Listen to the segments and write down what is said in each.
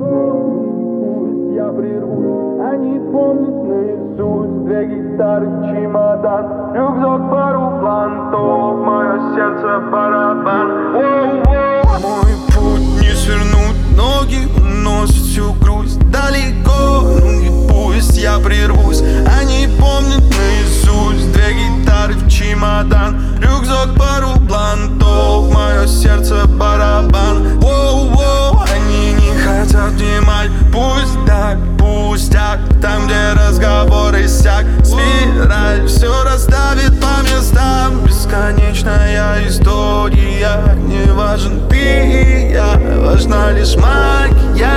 Пусть я прервусь, они помнят наизусть. Две гитары, чемодан, рюкзак, пару блантов, мое сердце барабан. Мой путь не свернуть, ноги уносят всю грусть далеко. Ну и пусть я прервусь, они помнят наизусть. Две гитары в чемодан, рюкзак, пару блантов, мое сердце барабан. Они не хотят внимать, пусть так, пустяк. Там, где разговоры сяк, спираль все расставит по местам. Бесконечная история, не важен ты и я, важна лишь магия.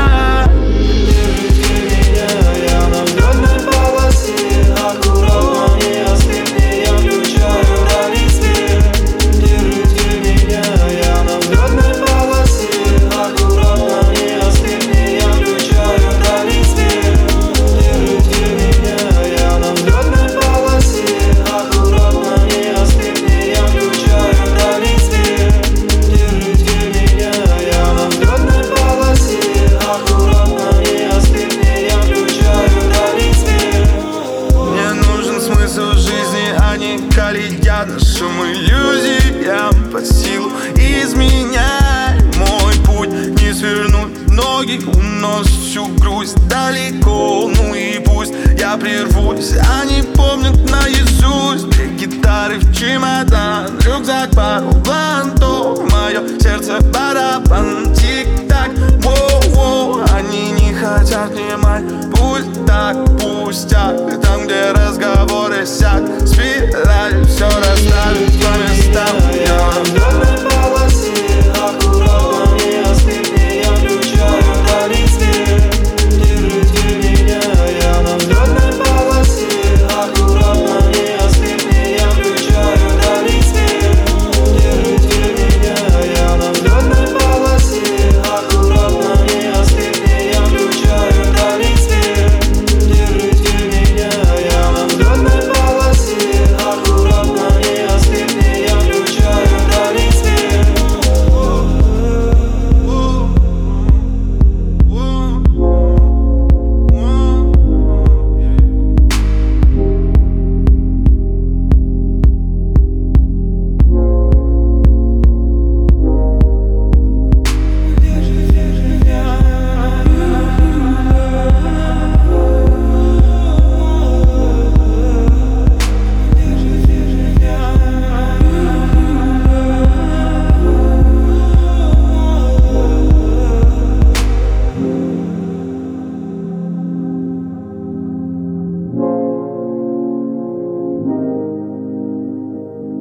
Калия нашим иллюзиям под силу изменяй. Мой путь не свернуть, ноги уносят всю грусть далеко. Ну и пусть я прервусь, они помнят наизусть. Две гитары в чемодан, рюкзак, пару блантов, мое сердце барабан. Тик-так, воу-воу, они не хотят внимать. Пусть так, пустяк, там, где разговоры сяк, спираль